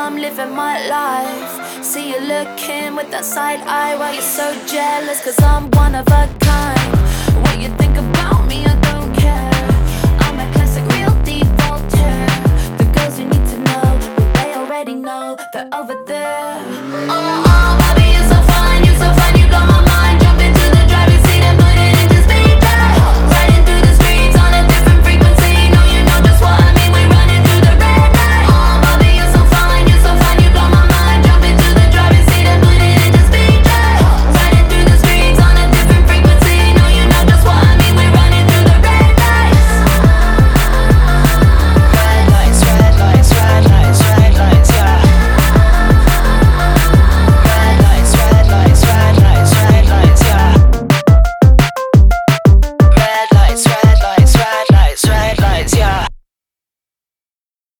I'm living my life. See you looking with that side eye while you're so jealous, cause I'm one of a kind. What you think about me, I don't care. I'm a classic, real deep Voltaire. The girls you need to know, well, they already know they're over there. Oh,